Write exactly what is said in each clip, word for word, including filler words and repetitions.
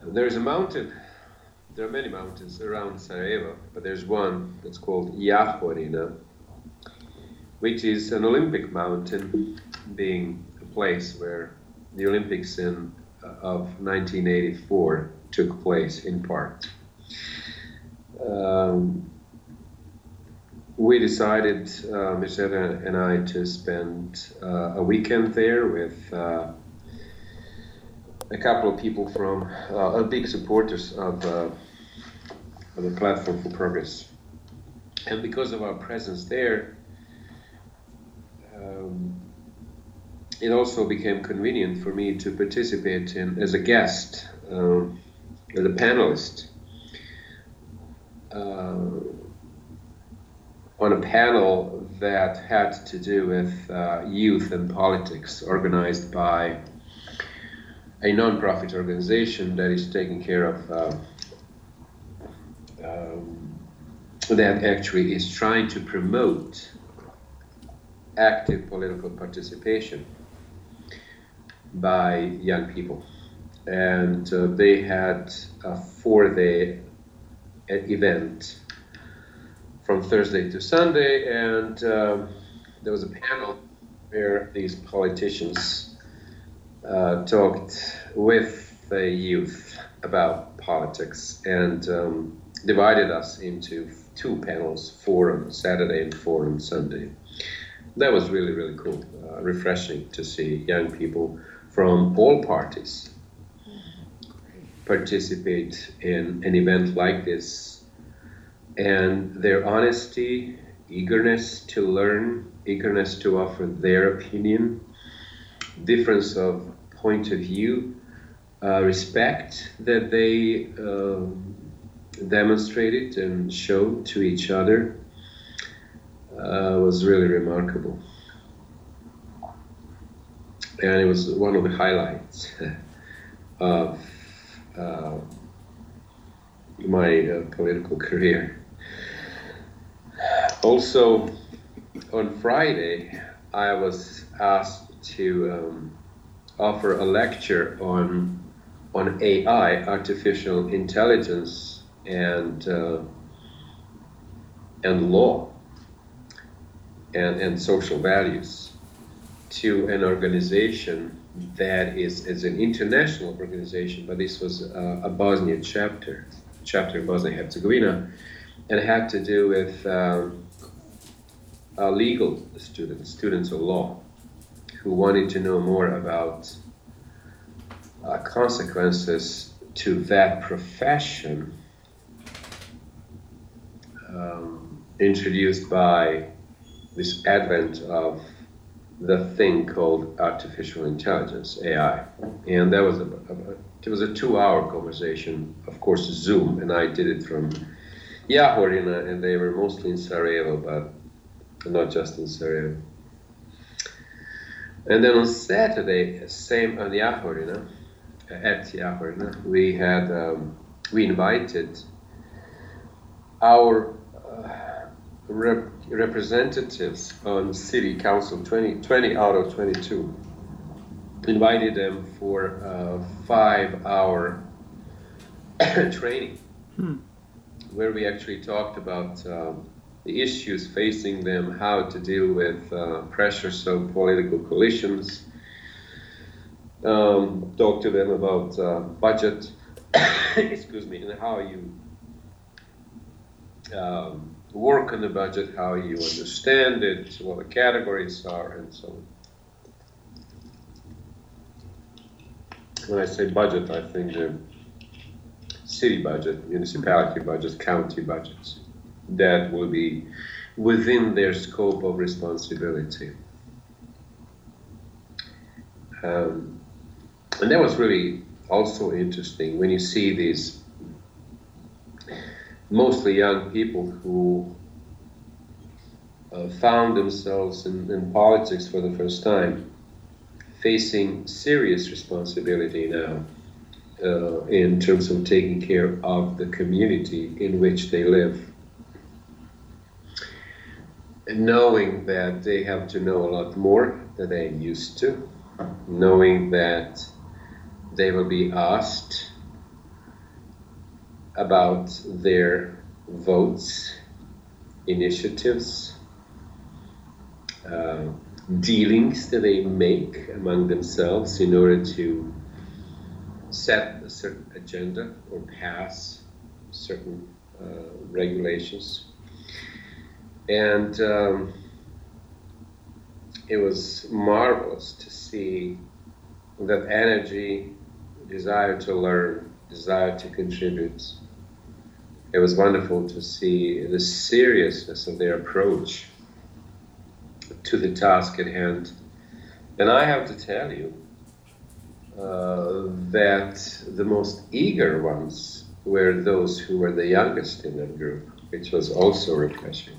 There's a mountain. There are many mountains around Sarajevo, but there's one that's called Jahorina, which is an Olympic mountain, being a place where the Olympics in, uh, of nineteen eighty-four took place in part. Um, we decided, uh, Mircea and I, to spend uh, a weekend there with uh, a couple of people from, uh, big supporters of, uh, of the Platform for Progress. And because of our presence there, um, it also became convenient for me to participate in as a guest, um, as a panelist, uh, on a panel that had to do with uh, youth and politics, organized by a non-profit organization that is taking care of, uh, um, that actually is trying to promote active political participation by young people. And uh, they had a four-day event from Thursday to Sunday, and uh, there was a panel where these politicians Uh, talked with the youth about politics, and um, divided us into two panels, four on Saturday and four on Sunday. That was really, really cool, uh, refreshing to see young people from all parties participate in an event like this, and their honesty, eagerness to learn, eagerness to offer their opinion, difference of point of view, uh, respect that they uh, demonstrated and showed to each other uh, was really remarkable. And it was one of the highlights of uh, my uh, political career. Also, on Friday, I was asked to um, offer a lecture on on A I, artificial intelligence, and uh, and law, and and social values, to an organization that is is an international organization, but this was uh, a Bosnian chapter, chapter in Bosnia and Herzegovina, and had to do with um, uh, legal students, students of law, who wanted to know more about uh, consequences to that profession um, introduced by this advent of the thing called artificial intelligence, A I. And that was a, a, it was a two-hour conversation, of course, Zoom, and I did it from Jahorina, and they were mostly in Sarajevo, but not just in Sarajevo. And then on Saturday, same on Jahorina, at Jahorina, we had um, we invited our uh, rep- representatives on City Council, twenty, twenty out of twenty-two. Invited them for a five-hour training, hmm. where we actually talked about um, the issues facing them, how to deal with uh, pressures of political coalitions, um, talk to them about uh, budget, excuse me, and how you um, work on the budget, how you understand it, what the categories are, and so on. When I say budget, I think the city budget, municipality budget, county budgets, that will be within their scope of responsibility. Um, and that was really also interesting when you see these mostly young people who uh, found themselves in, in politics for the first time, facing serious responsibility now uh, in terms of taking care of the community in which they live. And knowing that they have to know a lot more than they used to, knowing that they will be asked about their votes, initiatives, uh, dealings that they make among themselves in order to set a certain agenda or pass certain uh, regulations. And um, it was marvelous to see that energy, desire to learn, desire to contribute. It was wonderful to see the seriousness of their approach to the task at hand. And I have to tell you uh, that the most eager ones were those who were the youngest in that group, which was also refreshing.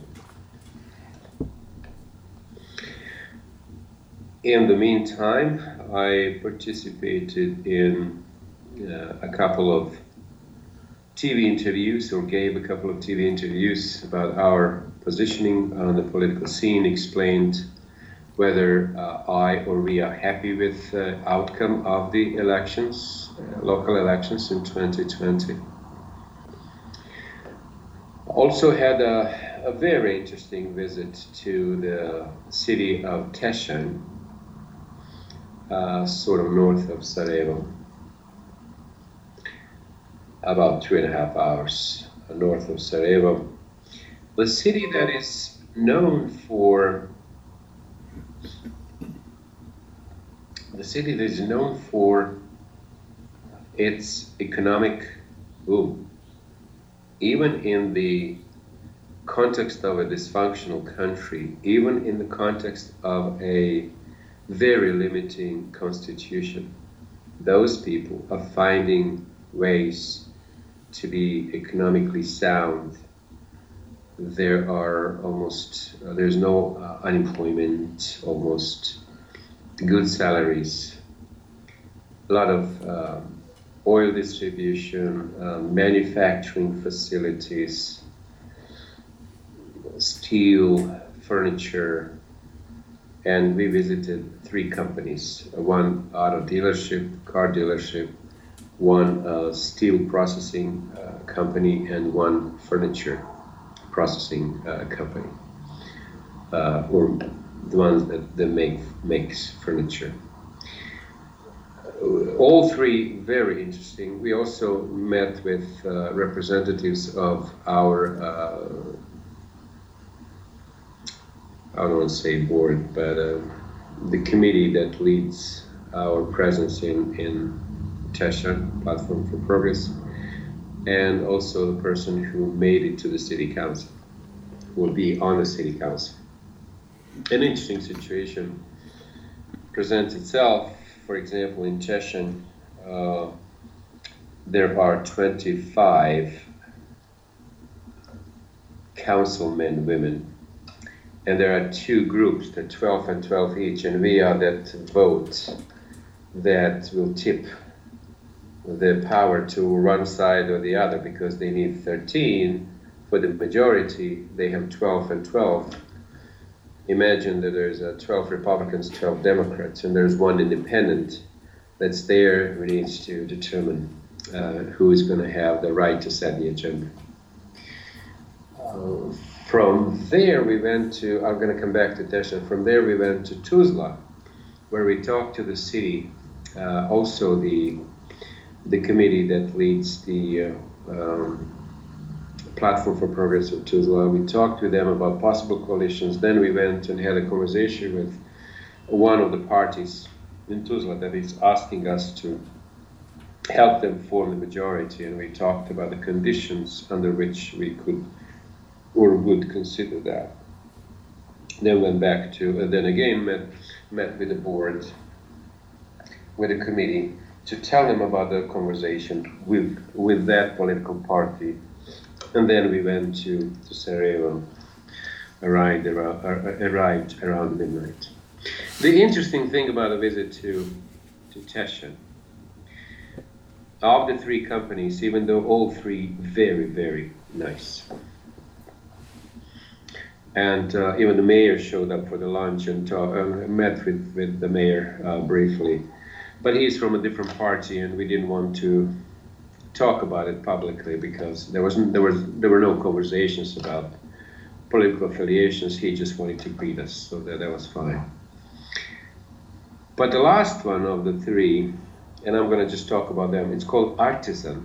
In the meantime, I participated in uh, a couple of T V interviews, or gave a couple of T V interviews about our positioning on the political scene, explained whether uh, I or we are happy with the outcome of the elections, uh, local elections in twenty twenty. Also had a, a very interesting visit to the city of Teschen, uh, sort of north of Sarajevo, about two and a half hours north of Sarajevo. The city that is known for the city that is known for its economic boom, even in the context of a dysfunctional country, even in the context of a very limiting constitution. Those people are finding ways to be economically sound. There are almost, uh, there's no uh, unemployment, almost good salaries, a lot of uh, oil distribution, uh, manufacturing facilities, steel, furniture, and we visited three companies, one auto dealership, car dealership, one uh, steel processing uh, company, and one furniture processing uh, company, uh, or the ones that, that make makes furniture. All three very interesting. We also met with uh, representatives of our, uh, I don't want to say board, but uh, the committee that leads our presence in, in Teschen, Platform for Progress, and also the person who made it to the city council, will be on the city council. An interesting situation presents itself. For example, in Teschen, uh, there are twenty-five councilmen, women, and there are two groups, the twelve and twelve each, and we are that vote that will tip the power to one side or the other, because they need thirteen for the majority. They have twelve and twelve. Imagine that there's uh, twelve Republicans, twelve Democrats, and there's one independent that's there who needs to determine uh, who is going to have the right to set the agenda. Uh, from there we went to, I'm going to come back to Teschen, from there we went to Tuzla, where we talked to the city, uh, also the the committee that leads the uh, um, Platform for Progress of Tuzla. We talked to them about possible coalitions. Then we went and had a conversation with one of the parties in Tuzla that is asking us to help them form the majority, and we talked about the conditions under which we could or would consider that. Then went back to, and then again met, met with the board, with the committee, to tell them about the conversation with, with that political party. And then we went to, to Sarajevo, arrived around, arrived around midnight. The interesting thing about a visit to, to Teschen, of the three companies, even though all three very, very nice. And uh, even the mayor showed up for the lunch and talk, uh, met with, with the mayor uh, briefly. But he's from a different party, and we didn't want to talk about it publicly because there wasn't there was there were no conversations about political affiliations. He just wanted to greet us, so that that was fine. But the last one of the three, and I'm going to just talk about them. It's called Artisan.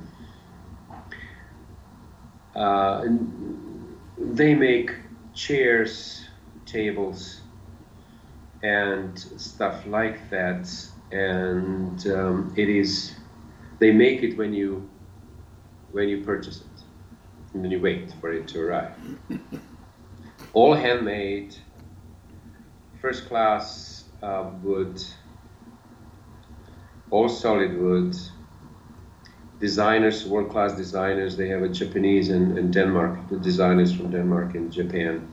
Uh, they make chairs, tables, and stuff like that. And um, it is, they make it when you when you purchase it, and then you wait for it to arrive. All handmade, first class uh, wood, all solid wood. Designers, world-class designers. They have a Japanese and, and Denmark, the designers from Denmark and Japan.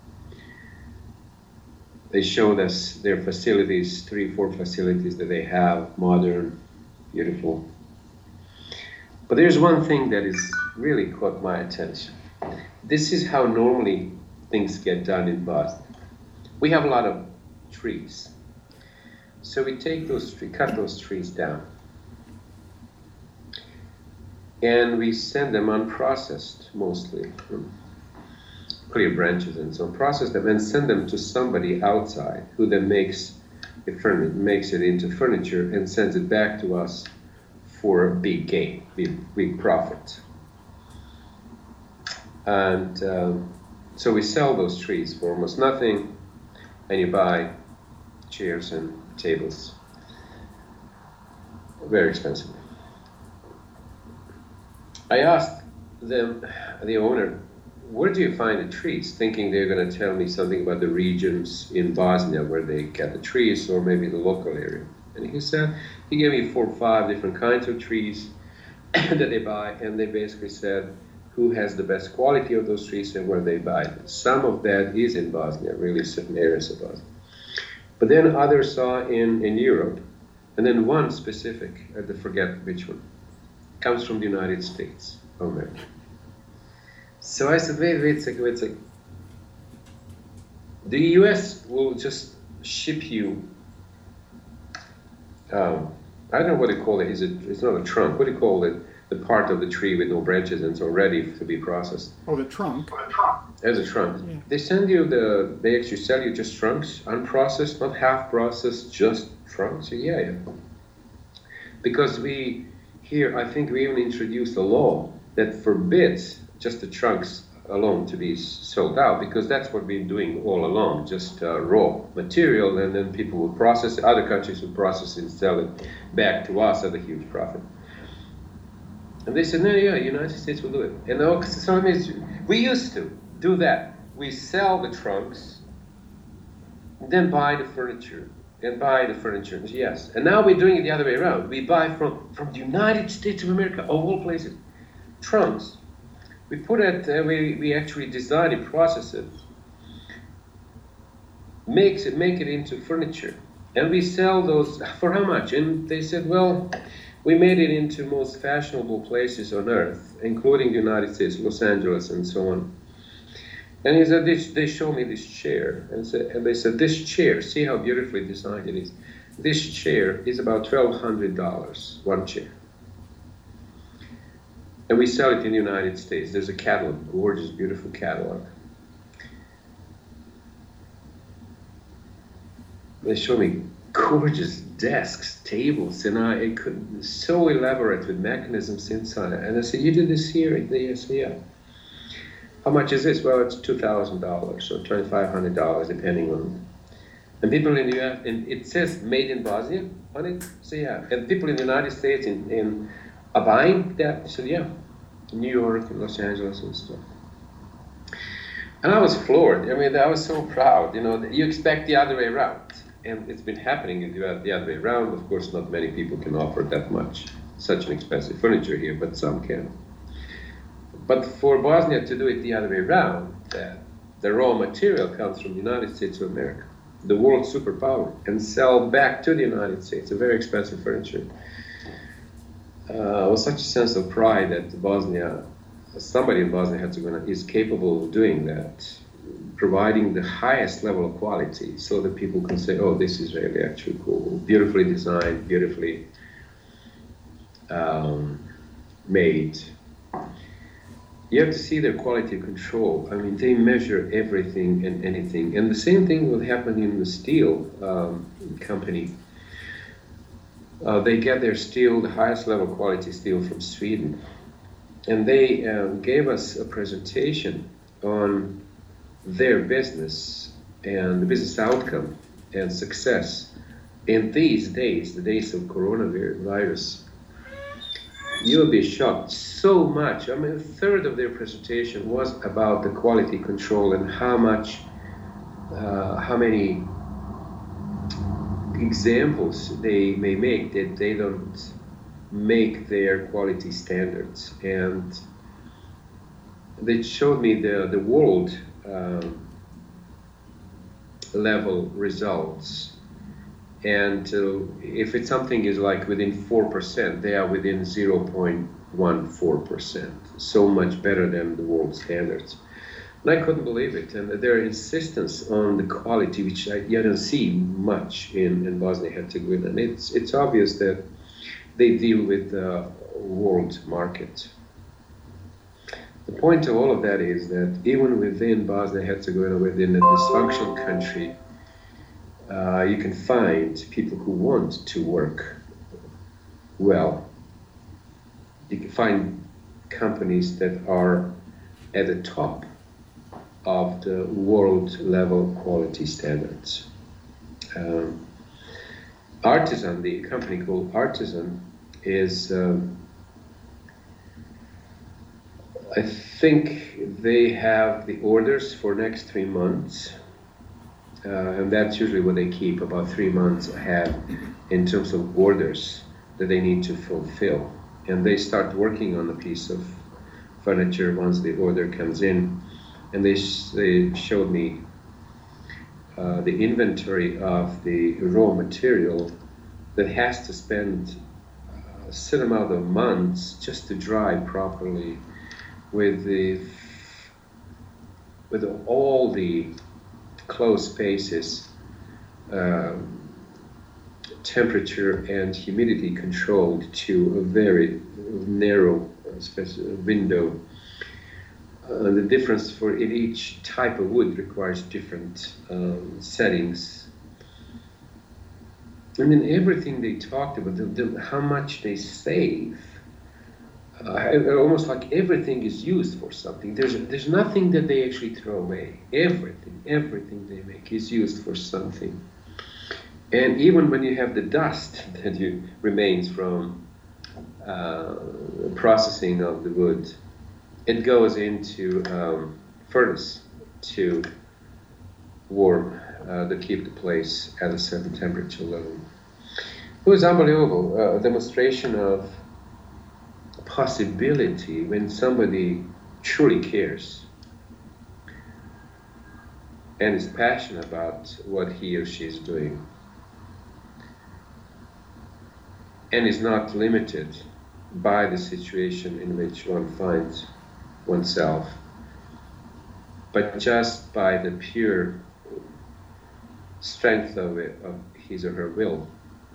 They showed us their facilities, three, four facilities that they have, modern, beautiful. But there's one thing that is really caught my attention. This is how normally things get done in Bosnia. We have a lot of trees. So we take those trees, cut those trees down. And we send them unprocessed, mostly, from clear branches and so on, process them and send them to somebody outside who then makes it, furni- makes it into furniture and sends it back to us for a big gain, big, big profit. And um, so we sell those trees for almost nothing, and you buy chairs and tables very expensively. I asked them, the owner, where do you find the trees? Thinking they're going to tell me something about the regions in Bosnia where they get the trees, or maybe the local area. And he said, he gave me four or five different kinds of trees that they buy, and they basically said who has the best quality of those trees and where they buy them. Some of that is in Bosnia, really certain areas of Bosnia. But then others are in, in Europe, and then one specific, I forget which one, comes from the United States of America. So I said, wait, wait a second, wait a second. The U S will just ship you, um, I don't know what they call it, is it, it's not a trunk, what do you call it? The part of the tree with no branches and so ready to be processed. Oh, the trunk. As a trunk. Yeah. They send you the, they actually sell you just trunks, unprocessed, not half processed, just trunks. So yeah, yeah. Because we, here, I think we even introduced a law that forbids just the trunks alone to be sold out, because that's what we've been doing all along, just uh, raw material, and then people would process it, other countries would process it and sell it back to us at a huge profit. And they said, no, yeah, the United States will do it. And the so it means we used to do that. We sell the trunks, then buy the furniture, and buy the furniture, yes. And now we're doing it the other way around. We buy from, from the United States of America, of all places, trunks. We put it, uh, we, we actually design it, process it, makes it, make it into furniture. And we sell those, for how much? And they said, well, we made it into most fashionable places on earth, including the United States, Los Angeles, and so on. And he said, this, they showed me this chair, and, said, and they said, this chair, see how beautifully designed it is. This chair is about twelve hundred dollars, one chair. And we sell it in the United States. There's a catalog, gorgeous, beautiful catalog. They show me gorgeous desks, tables, and I it could so elaborate with mechanisms inside. And I said, you did this here? They said, yeah. How much is this? Well, it's two thousand dollars or twenty-five hundred dollars, depending on. And people in the U S, and it says made in Bosnia on it. So yeah, and people in the United States in, in are buying that. So yeah, New York and Los Angeles and stuff. And I was floored. I mean, I was so proud. You know, you expect the other way around. And it's been happening the other way around. Of course, not many people can offer that much, such an expensive furniture here, but some can. But for Bosnia to do it the other way around, that the raw material comes from the United States of America, the world superpower, and sell back to the United States, a very expensive furniture. Uh, it was such a sense of pride that Bosnia, somebody in Bosnia Herzegovina is capable of doing that, providing the highest level of quality so that people can say, oh, this is really actually cool, beautifully designed, beautifully um, made. You have to see their quality control. I mean, they measure everything and anything. And the same thing will happen in the steel um, company. Uh, they get their steel, the highest level quality steel from Sweden. And they um, gave us a presentation on their business and the business outcome and success in these days, the days of coronavirus. You'll be shocked so much. I mean, a third of their presentation was about the quality control and how much, uh, how many examples they may make that they don't make their quality standards. And they showed me the, the world um, level results. And uh, if it's something is like within four percent, they are within zero point one four percent. So much better than the world standards. And I couldn't believe it. And their insistence on the quality, which I, you don't see much in, in Bosnia-Herzegovina. And it's, it's obvious that they deal with the world market. The point of all of that is that even within Bosnia-Herzegovina, within a dysfunctional country, Uh, you can find people who want to work well. You can find companies that are at the top of the world level quality standards. Um, Artisan, the company called Artisan, is, um, I think they have the orders for next three months. Uh, and that's usually what they keep, about three months ahead in terms of orders that they need to fulfill. And they start working on a piece of furniture once the order comes in. And they, sh they showed me uh, the inventory of the raw material that has to spend a certain amount of months just to dry properly with, the, with all the closed spaces, um, temperature and humidity controlled to a very narrow window. Uh, the difference for each type of wood requires different um, settings. And then everything they talked about, the, the, how much they save. Uh, almost like everything is used for something. There's there's nothing that they actually throw away. Everything, everything they make is used for something. And even when you have the dust that you, remains from uh, processing of the wood, it goes into um, furnace to warm, uh, to keep the place at a certain temperature level. It was unbelievable, uh, a demonstration of possibility when somebody truly cares and is passionate about what he or she is doing and is not limited by the situation in which one finds oneself, but just by the pure strength of, it, of his or her will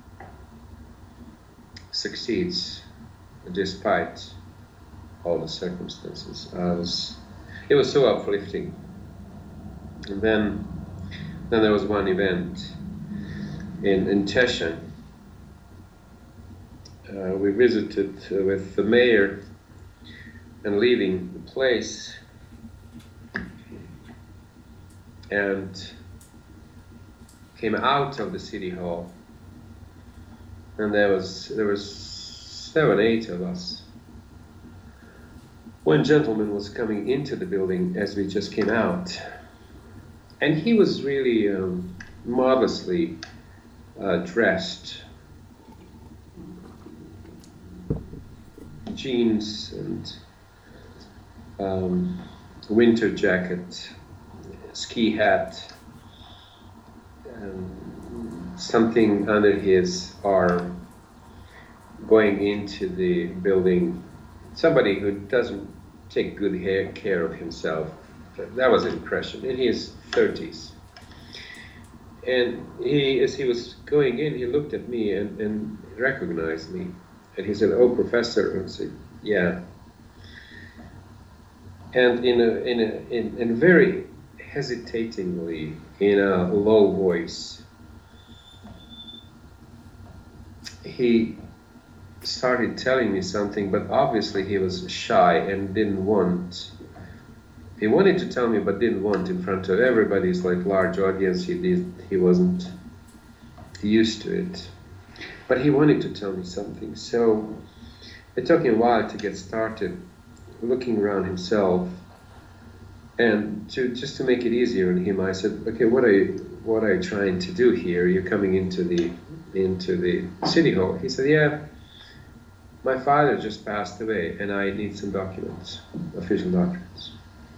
succeeds despite all the circumstances. I was, it was so uplifting. And then, then there was one event in, in Teschen. Uh, we visited uh, with the mayor, and leaving the place, and came out of the city hall, and there was there was seven, eight of us. One gentleman was coming into the building as we just came out, and he was really um, modestly uh, dressed, jeans and um, winter jacket, ski hat, um, something under his arm, going into the building. Somebody who doesn't take good hair, care of himself. That was an impression, in his thirties. And he, as he was going in, he looked at me and, and recognized me. And he said, "Oh, Professor." And I said, Yeah. And in a in a in, in very hesitatingly, in a low voice, he started telling me something, but obviously he was shy and didn't want. He wanted to tell me, but didn't want in front of everybody's like large audience. He did. He wasn't used to it, but he wanted to tell me something. So it took him a while to get started, looking around himself, and to just to make it easier on him, I said, "Okay, what are you what are you trying to do here? You're coming into the into the city hall." He said, "Yeah, my father just passed away, and I need some documents, official documents."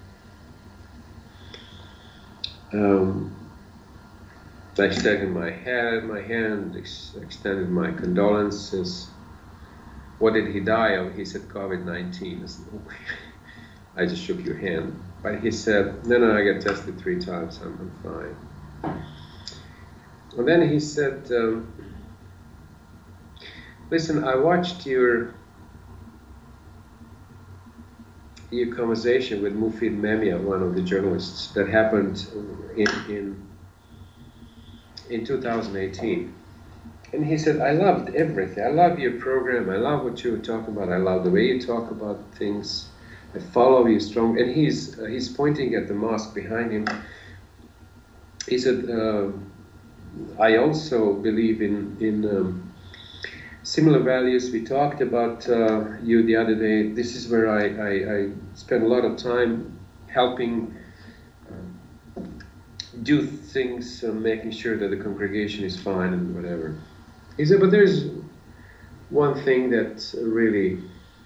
Um, I extended my hand, my hand, ex- extended my condolences. What did he die of? He said COVID nineteen. I said, okay. I just shook your hand. But he said, no, no, I got tested three times, I'm, I'm fine. And then he said, um, listen, I watched your your conversation with Mufid Memia, one of the journalists, that happened in in, in two thousand eighteen. And he said, I loved everything. I love your program. I love what you were talking about. I love the way you talk about things. I follow you strong. And he's uh, he's pointing at the mosque behind him. He said, uh, I also believe in in um, similar values. We talked about uh, you the other day. This is where I, I, I spend a lot of time helping uh, do things, uh, making sure that the congregation is fine and whatever. He said, but there's one thing that really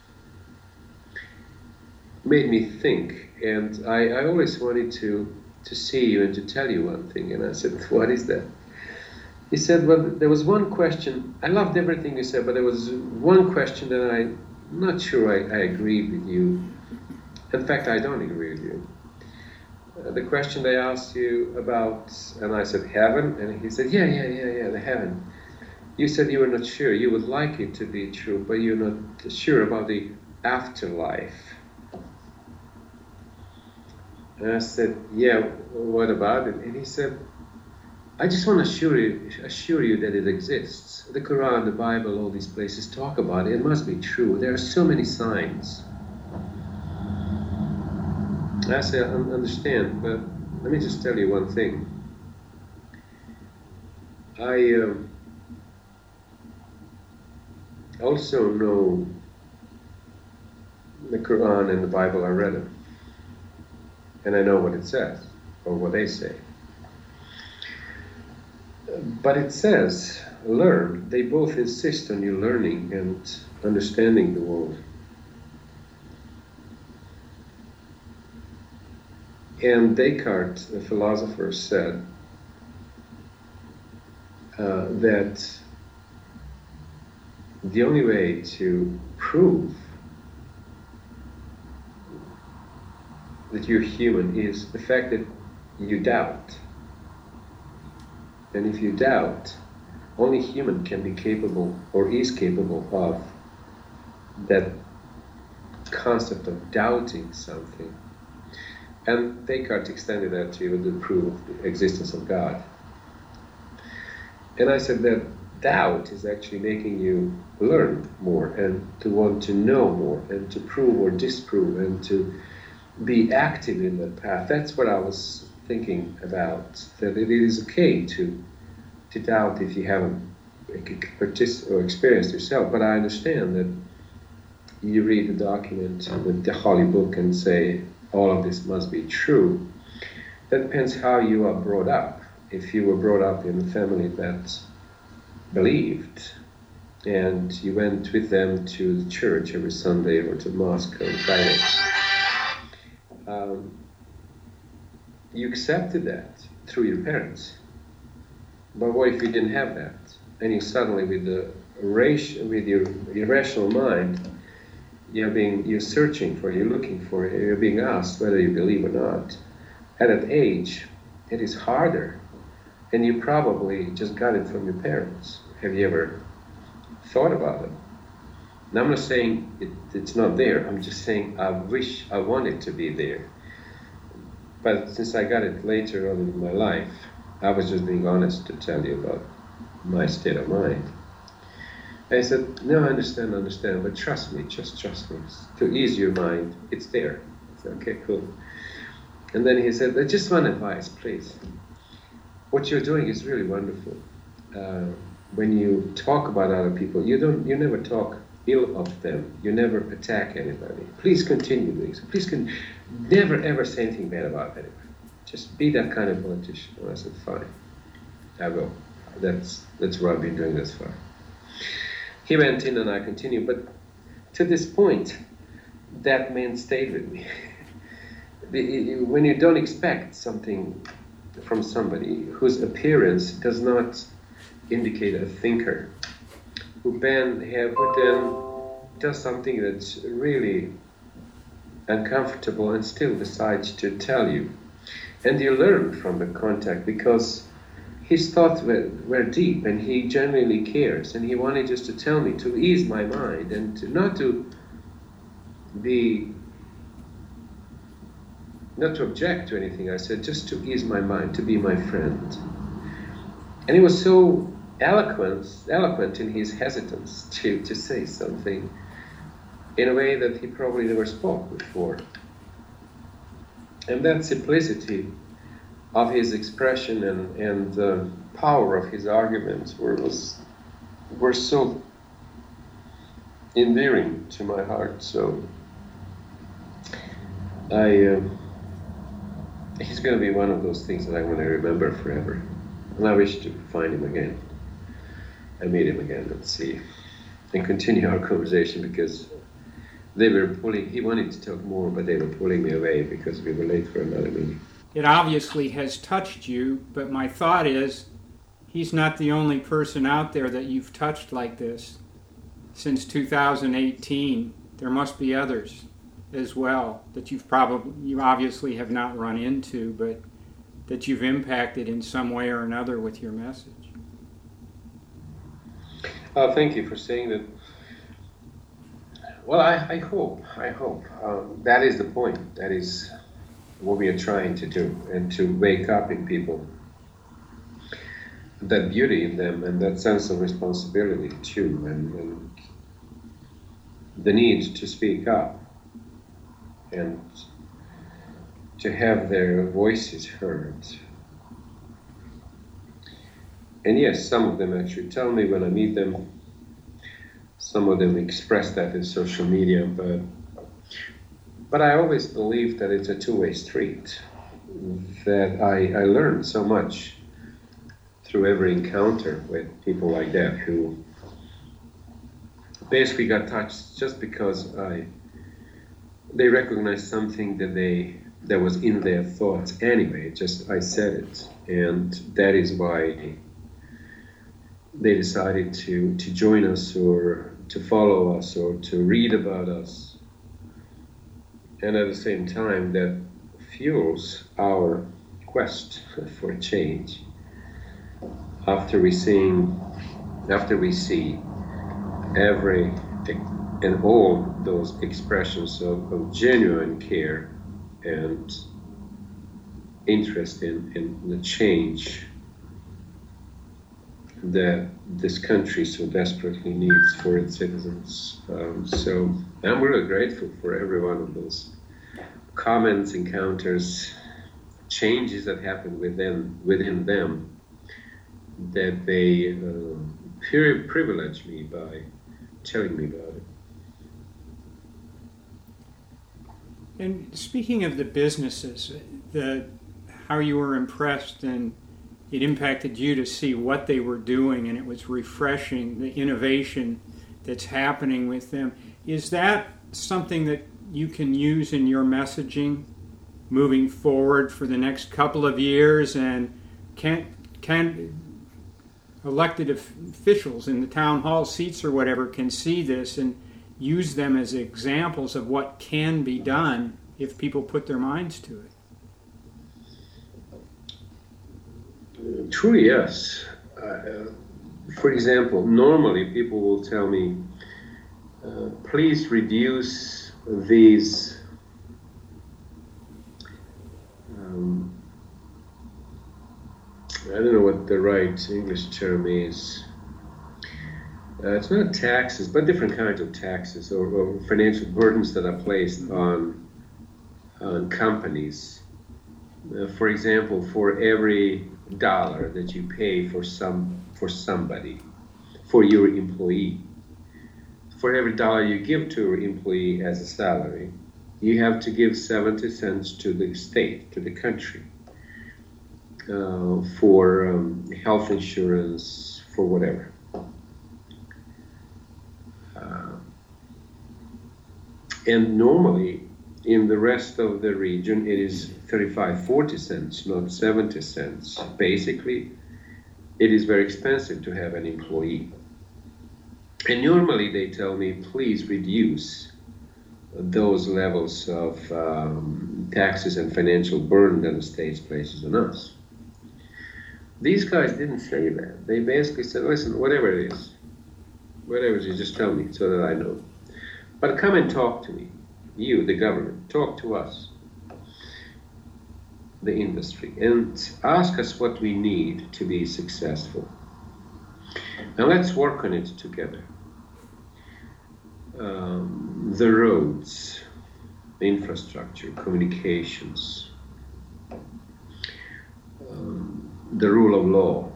made me think, and I, I always wanted to, to see you and to tell you one thing. And I said, what is that? He said, well, there was one question. I loved everything you said, but there was one question that I'm not sure I, I agreed with you. In fact, I don't agree with you. Uh, the question they asked you about, and I said, heaven? And he said, yeah, yeah, yeah, yeah, the heaven. You said you were not sure. You would like it to be true, but you're not sure about the afterlife. And I said, yeah, what about it? And he said, I just want to assure you, assure you that it exists. The Quran, the Bible, all these places talk about it. It must be true. There are so many signs. I said, I understand, but let me just tell you one thing. I um, also know the Quran and the Bible. I read them. And I know what it says, or what they say. But it says, learn. They both insist on you learning and understanding the world. And Descartes, the philosopher, said uh, that the only way to prove that you're human is the fact that you doubt. And if you doubt, only human can be capable, or is capable of, that concept of doubting something. And Descartes extended that to the proof of the existence of God. And I said that doubt is actually making you learn more, and to want to know more, and to prove or disprove, and to be active in that path. That's what I was thinking about, that it is okay to to doubt if you haven't particip- or experienced yourself. But I understand that you read the document with the Holy Book and say, all of this must be true. That depends how you are brought up. If you were brought up in a family that believed, and you went with them to the church every Sunday or to mosque on Friday, um, you accepted that through your parents. But what if you didn't have that, and you suddenly, with the with your irrational mind, you're being you're searching for, you're looking for, you're being asked whether you believe or not. At that age, it is harder, and you probably just got it from your parents. Have you ever thought about it? And I'm not saying it, it's not there. I'm just saying I wish I wanted to be there. But since I got it later on in my life, I was just being honest to tell you about my state of mind. I said, no, I understand, I understand, but trust me, just trust me. To ease your mind, it's there. I said, okay, cool. And then he said, just one advice, please. What you're doing is really wonderful. Uh, when you talk about other people, you don't, you never talk ill of them. You never attack anybody. Please continue doing so. Please con- never ever say anything bad about anybody. Just be that kind of politician. And I said, fine, I will. That's that's what I've been doing thus far. He went in and I continued, but to this point, that man stayed with me. When you don't expect something from somebody whose appearance does not indicate a thinker, who then, who then does something that's really uncomfortable and still decides to tell you. And you learn from the contact because his thoughts were, were deep and he genuinely cares, and he wanted just to tell me to ease my mind and to not to be, not to object to anything. I said just to ease my mind, to be my friend. And he was so eloquent, eloquent in his hesitance to, to say something in a way that he probably never spoke before. And that simplicity of his expression and, and the power of his arguments were, was, were so endearing to my heart. So I, uh, he's going to be one of those things that I want to remember forever. And I wish to find him again. I meet him again and see, and continue our conversation, because they were pulling, he wanted to talk more, but they were pulling me away because we were late for another meeting. It obviously has touched you, but my thought is, he's not the only person out there that you've touched like this. Since two thousand eighteen, there must be others as well that you've probably, you obviously have not run into, but that you've impacted in some way or another with your message. Uh, thank you for saying that. Well, I, I hope, I hope. Um, that is the point. That is what we are trying to do, and to wake up in people that beauty in them and that sense of responsibility too, and, and the need to speak up and to have their voices heard. And yes, some of them actually tell me when I meet them. Some of them express that in social media, but but I always believe that it's a two-way street, that I, I learn so much through every encounter with people like that who basically got touched just because I they recognized something that they that was in their thoughts anyway. Just I said it, and that is why they decided to, to join us or to follow us or to read about us. And at the same time, that fuels our quest for change. After we seeing, after we see every and all those expressions of, of genuine care and interest in, in the change that this country so desperately needs for its citizens. Um, so I'm really grateful for every one of those comments, encounters, changes that happen within within them, that they uh, privilege me by telling me about it. And speaking of the businesses, the how you were impressed and it impacted you to see what they were doing, and it was refreshing, the innovation that's happening with them. Is that something that you can use in your messaging moving forward for the next couple of years? And can can elected officials in the town hall seats or whatever can see this and use them as examples of what can be done if people put their minds to it? Truly, yes. Uh, for example, normally people will tell me, uh, please reduce these um, I don't know what the right English term is. Uh, it's not taxes, but different kinds of taxes or, or financial burdens that are placed on on companies. Uh, for example, for every dollar that you pay for some for somebody, for your employee, for every dollar you give to your employee as a salary, you have to give seventy cents to the state, to the country, uh, for um, health insurance, for whatever. Uh, and normally, in the rest of the region, it is thirty-five, forty cents, not seventy cents. Basically, it is very expensive to have an employee. And normally they tell me, please reduce those levels of um, taxes and financial burden that the state places on us. These guys didn't say that. They basically said, listen, whatever it is, whatever it is, just tell me so that I know. But come and talk to me. You, the government, talk to us, the industry, and ask us what we need to be successful. And let's work on it together. Um, the roads, infrastructure, communications, um, the rule of law.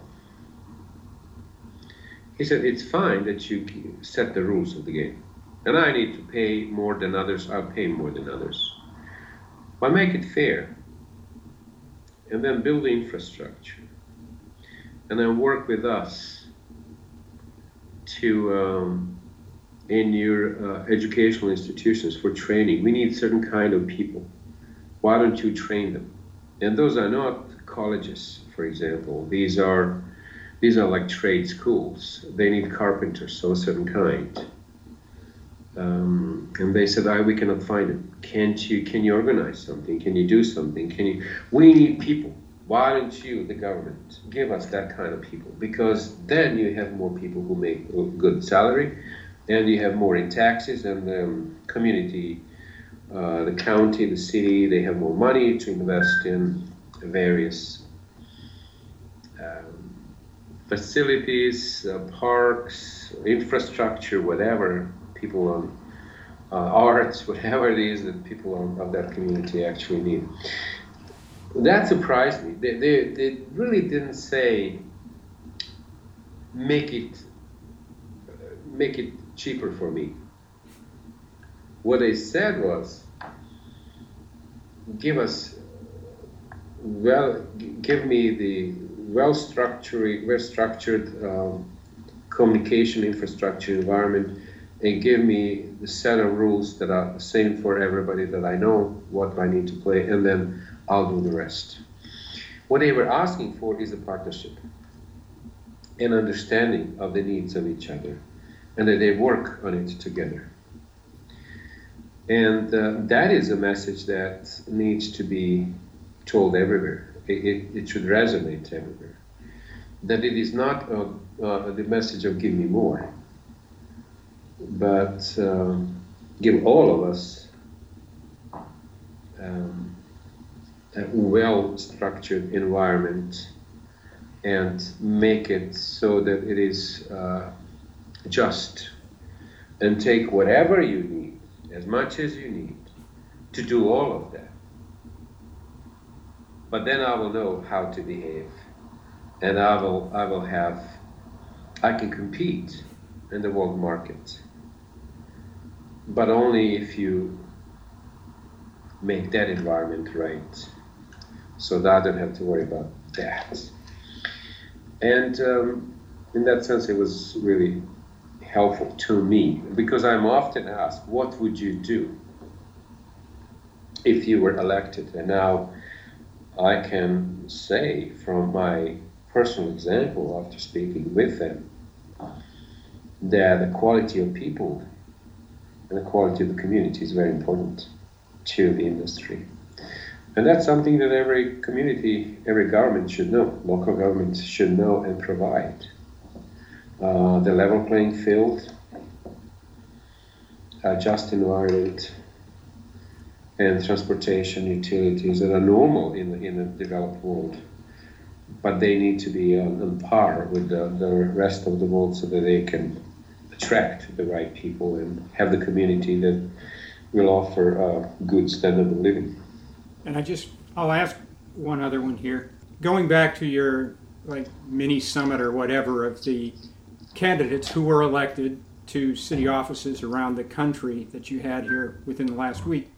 He said, it's fine that you set the rules of the game. And I need to pay more than others, I'll pay more than others. But make it fair. And then build the infrastructure. And then work with us to, um, in your uh, educational institutions for training. We need certain kind of people. Why don't you train them? And those are not colleges, for example. These are, these are like trade schools. They need carpenters, so a certain kind. Um, and they said, I, we cannot find it. Can't you, can you organize something? Can you do something? Can you, we need people. Why don't you, the government, give us that kind of people? Because then you have more people who make a good salary, and you have more in taxes, and the um, community, uh, the county, the city, they have more money to invest in various um, facilities, uh, parks, infrastructure, whatever. People on uh, arts, whatever it is that people on, of that community actually need. That surprised me. They, they, they really didn't say, make it, uh, make it cheaper for me. What they said was, give us, well, give me the well-structured, well-structured um, communication infrastructure environment, and give me the set of rules that are the same for everybody, that I know what I need to play, and then I'll do the rest. What they were asking for is a partnership, an understanding of the needs of each other, and that they work on it together. And uh, that is a message that needs to be told everywhere. It, it, it should resonate everywhere. That it is not uh, uh, the message of give me more, but um, give all of us um, a well-structured environment and make it so that it is uh, just, and take whatever you need, as much as you need, to do all of that. But then I will know how to behave, and I will, I will have, I can compete in the world market. But only if you make that environment right, so that I don't have to worry about that. And um, in that sense, it was really helpful to me, because I'm often asked, what would you do if you were elected? And now I can say from my personal example after speaking with them that the quality of people and the quality of the community is very important to the industry. And that's something that every community, every government should know. Local governments should know and provide. Uh, the level playing field, a just environment, and transportation utilities that are normal in the, in the developed world. But they need to be on, on par with the, the rest of the world so that they can attract the right people and have the community that will offer a good standard of living. And I just, I'll ask one other one here. Going back to your like mini summit or whatever of the candidates who were elected to city offices around the country that you had here within the last week.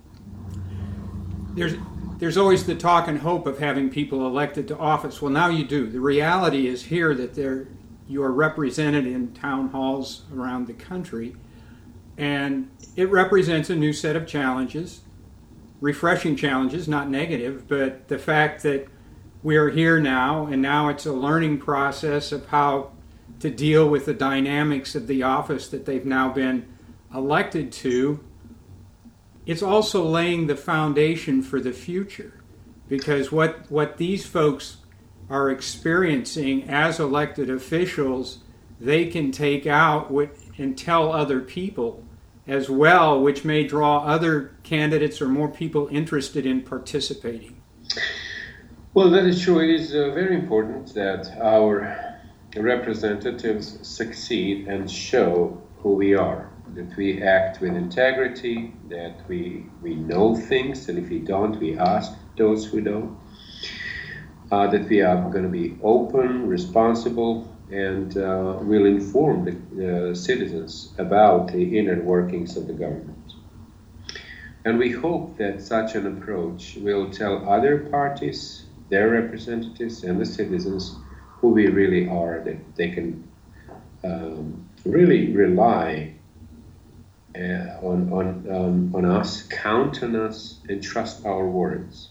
There's there's always the talk and hope of having people elected to office. Well, now you do. The reality is here that they're, you are represented in town halls around the country, and it represents a new set of challenges, refreshing challenges, not negative, but the fact that we are here now, and now it's a learning process of how to deal with the dynamics of the office that they've now been elected to. It's also laying the foundation for the future, because what, what these folks are experiencing as elected officials, they can take out what, and tell other people as well, which may draw other candidates or more people interested in participating. Well, that is true. It is uh, very important that our representatives succeed and show who we are, that we act with integrity, that we we know things, and if we don't, we ask those who don't, uh, that we are going to be open, responsible, and uh, will inform the uh, citizens about the inner workings of the government. And we hope that such an approach will tell other parties, their representatives, and the citizens who we really are, that they can um, really rely uh, on, on, um, on us, count on us, and trust our words.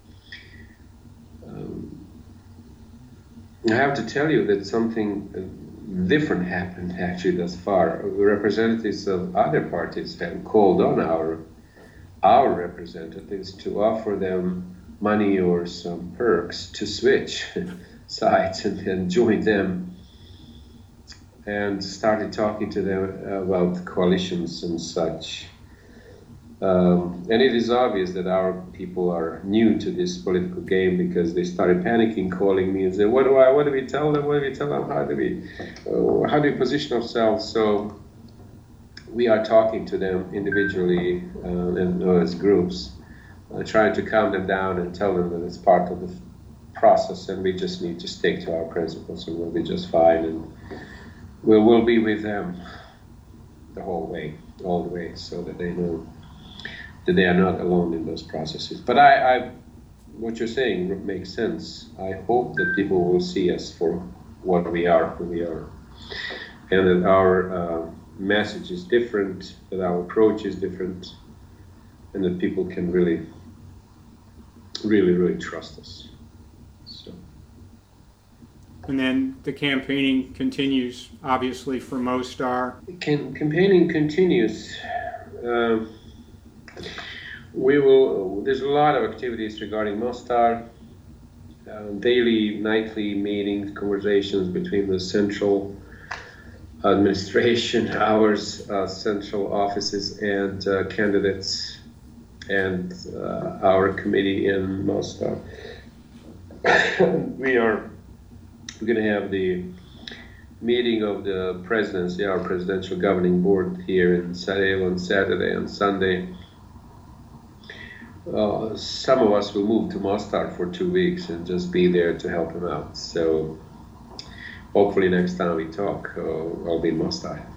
Um, I have to tell you that something different happened actually thus far. Representatives of other parties have called on our, our representatives to offer them money or some perks to switch sides and, and join them, and started talking to them about coalitions and such. Um, and it is obvious that our people are new to this political game, because they started panicking, calling me and saying, what do I, what do we tell them, what do we tell them, how do we, uh, how do we position ourselves? So we are talking to them individually uh, and uh, as groups, uh, trying to calm them down and tell them that it's part of the process, and we just need to stick to our principles and we'll be just fine, and we'll, we'll be with them the whole way, all the way, so that they know that they are not alone in those processes. But I, I, what you're saying makes sense. I hope that people will see us for what we are, who we are, and that our uh, message is different, that our approach is different, and that people can really, really, really trust us. So. And then the campaigning continues, obviously, for Mostar. Can, campaigning continues. Uh, we will. There's a lot of activities regarding Mostar. Uh, daily, nightly meetings, conversations between the central administration, ours, uh, central offices, and uh, candidates, and uh, our committee in Mostar. we are. We're going to have the meeting of the presidency, our presidential governing board, here in Sarajevo on Saturday and Sunday. Uh, some of us will move to Mostar for two weeks and just be there to help him out. So hopefully next time we talk, uh, I'll be in Mostar.